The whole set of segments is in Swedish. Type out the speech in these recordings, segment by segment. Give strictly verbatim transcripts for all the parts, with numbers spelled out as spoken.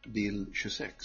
bild tjugosex.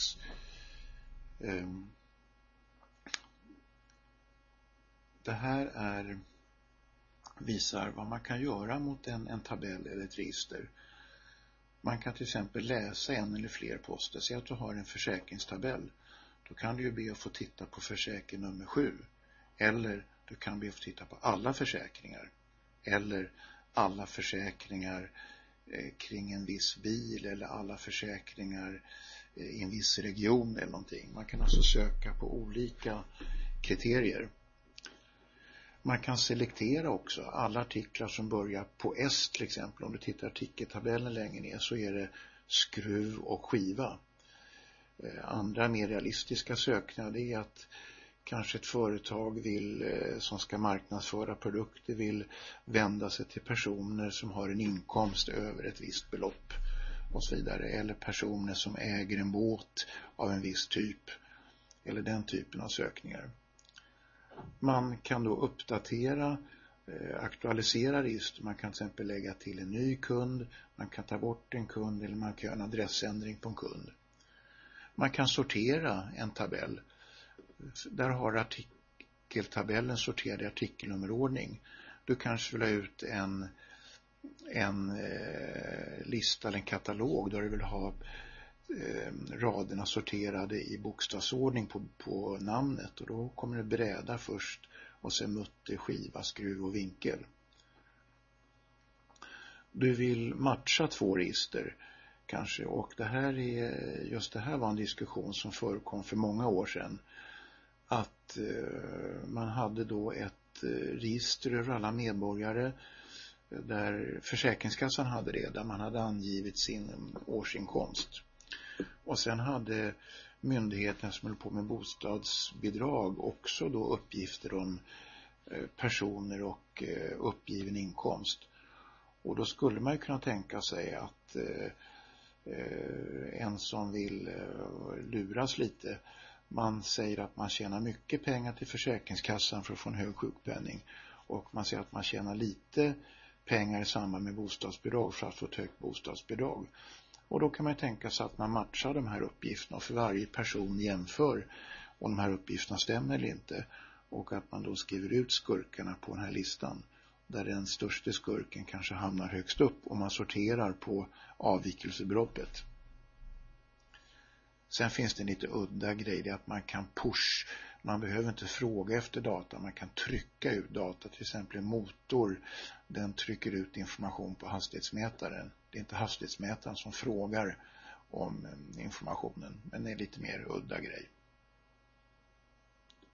Det här är visar vad man kan göra mot en, en tabell eller ett register. Man kan till exempel läsa en eller fler poster. Säg att du har en försäkringstabell. Då kan du ju be att få titta på försäkring nummer sju. Eller du kan be att få titta på alla försäkringar. Eller alla försäkringar eh, kring en viss bil. Eller alla försäkringar eh, i en viss region eller någonting. Man kan alltså söka på olika kriterier. Man kan selektera också alla artiklar som börjar på S till exempel. Om du tittar artikeltabellen längre ner så är det skruv och skiva. Andra mer realistiska sökningar det är att kanske ett företag vill, som ska marknadsföra produkter vill vända sig till personer som har en inkomst över ett visst belopp och så vidare. Eller personer som äger en båt av en viss typ. Eller den typen av sökningar. Man kan då uppdatera, eh, aktualisera register. Man kan till exempel lägga till en ny kund. Man kan ta bort en kund eller man kan göra en adressändring på en kund. Man kan sortera en tabell. Där har artikeltabellen sorterad i artikelnummerordning. Du kanske vill ha ut en, en eh, lista eller en katalog där du vill ha eh, raderna sorterade i bokstavsordning på, på namnet. Och då kommer det bräda först och sen mutter, skiva, skruv och vinkel. Du vill matcha två register kanske, och det här är, just det här var en diskussion som förekom för många år sedan. Att eh, man hade då ett eh, register över alla medborgare där Försäkringskassan hade det, där man hade angivit sin årsinkomst. Och sen hade myndigheten som höll på med bostadsbidrag också då uppgifter om eh, personer och eh, uppgiven inkomst. Och då skulle man ju kunna tänka sig att eh, en som vill luras lite, man säger att man tjänar mycket pengar till Försäkringskassan för att få en hög sjukpenning, och man säger att man tjänar lite pengar i samband med bostadsbidrag för att få ett högt bostadsbidrag. Och då kan man tänka sig att man matchar de här uppgifterna och för varje person jämför om de här uppgifterna stämmer eller inte, och att man då skriver ut skurkarna på den här listan där den största skurken kanske hamnar högst upp om man sorterar på avvikelsebeloppet. Sen finns det en lite udda grej, det är att man kan push, man behöver inte fråga efter data, man kan trycka ut data, till exempel en motor, den trycker ut information på hastighetsmätaren. Det är inte hastighetsmätaren som frågar om informationen, men det är lite mer udda grej.